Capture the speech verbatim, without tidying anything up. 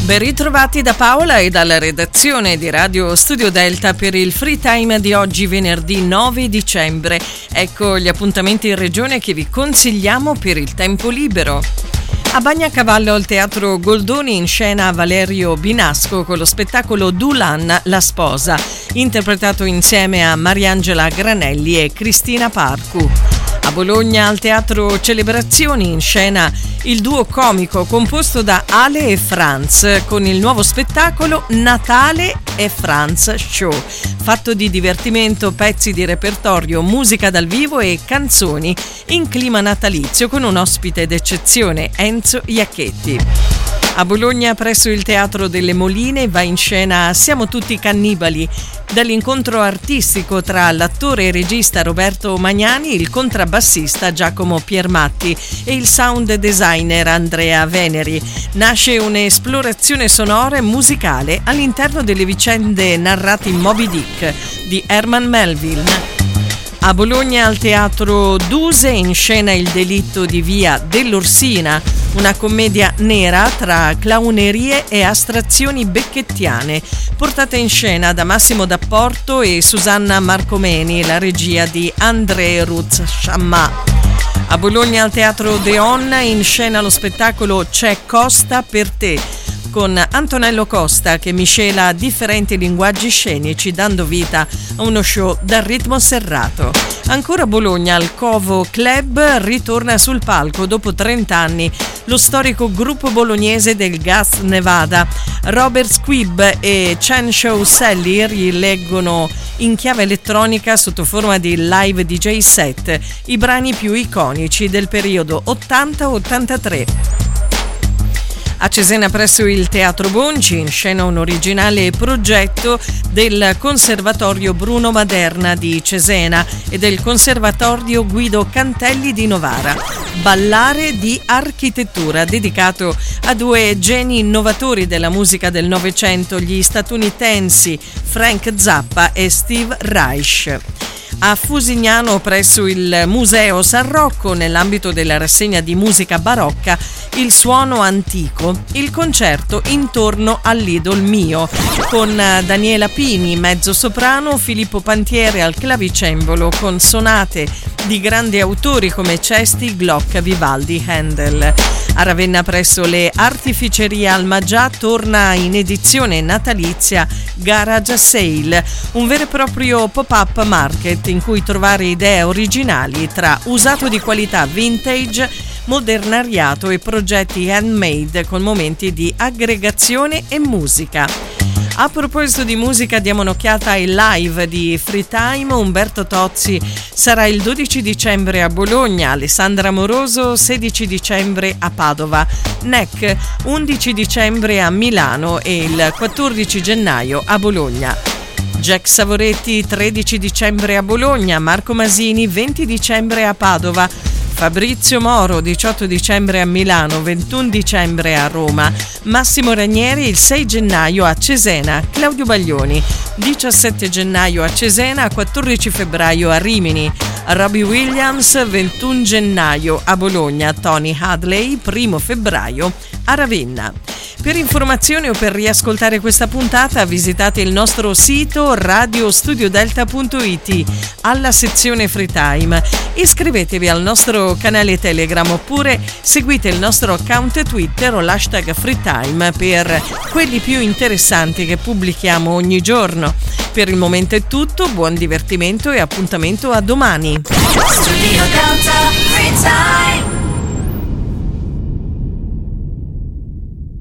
Ben ritrovati da Paola e dalla redazione di Radio Studio Delta per il Free Time di oggi, venerdì nove dicembre. Ecco gli appuntamenti in regione che vi consigliamo per il tempo libero. A Bagnacavallo al Teatro Goldoni in scena Valerio Binasco con lo spettacolo Dulan, la sposa, interpretato insieme a Mariangela Granelli e Cristina Parcu. A Bologna al Teatro Celebrazioni in scena il duo comico composto da Ale e Franz con il nuovo spettacolo Natale e Franz Show, fatto di divertimento, pezzi di repertorio, musica dal vivo e canzoni in clima natalizio con un ospite d'eccezione, Enzo Iacchetti. A Bologna, presso il Teatro delle Moline, va in scena Siamo tutti cannibali, dall'incontro artistico tra l'attore e regista Roberto Magnani, il contrabbassista Giacomo Piermatti e il sound designer Andrea Veneri. Nasce un'esplorazione sonora e musicale all'interno delle vicende narrate in Moby Dick di Herman Melville. A Bologna al Teatro Duse in scena Il delitto di Via dell'Orsina, una commedia nera tra clownerie e astrazioni becchettiane, portata in scena da Massimo D'Apporto e Susanna Marcomeni, la regia di André Ruz Sciamma. A Bologna al Teatro Deon in scena lo spettacolo C'è Costa per te, con Antonello Costa che miscela differenti linguaggi scenici dando vita a uno show dal ritmo serrato. Ancora a Bologna al Covo Club ritorna sul palco dopo trenta anni lo storico gruppo bolognese del Gas Nevada. Robert Squibb e Chan Show Sally rileggono in chiave elettronica sotto forma di live D J set i brani più iconici del periodo ottanta ottantatré. A Cesena presso il Teatro Bonci in scena un originale progetto del Conservatorio Bruno Maderna di Cesena e del Conservatorio Guido Cantelli di Novara. Ballare di architettura, dedicato a due geni innovatori della musica del Novecento, gli statunitensi Frank Zappa e Steve Reich. A Fusignano presso il Museo San Rocco, nell'ambito della rassegna di musica barocca Il suono antico, il concerto intorno all'idol mio, con Daniela Pini, mezzo soprano, Filippo Pantiere al clavicembalo, con sonate di grandi autori come Cesti, Gluck, Vivaldi, Handel. A Ravenna presso le Artificerie Almagià torna in edizione natalizia Garage Sale, un vero e proprio pop-up market in cui trovare idee originali tra usato di qualità vintage, modernariato e progetti handmade con momenti di aggregazione e musica. A proposito di musica, diamo un'occhiata ai live di Free Time. Umberto Tozzi sarà il dodici dicembre a Bologna, Alessandra Moroso sedici dicembre a Padova, N E C undici dicembre a Milano e il quattordici gennaio a Bologna. Jack Savoretti tredici dicembre a Bologna, Marco Masini venti dicembre a Padova, Fabrizio Moro diciotto dicembre a Milano, ventuno dicembre a Roma, Massimo Ranieri il sei gennaio a Cesena, Claudio Baglioni diciassette gennaio a Cesena, quattordici febbraio a Rimini, Robbie Williams ventuno gennaio a Bologna, Tony Hadley primo febbraio a Ravenna. Per informazioni o per riascoltare questa puntata visitate il nostro sito radio studio delta punto it alla sezione Free Time. Iscrivetevi al nostro canale Telegram oppure seguite il nostro account Twitter o l'hashtag Free Time per quelli più interessanti che pubblichiamo ogni giorno. Per il momento è tutto, buon divertimento e appuntamento a domani. Studio Delta.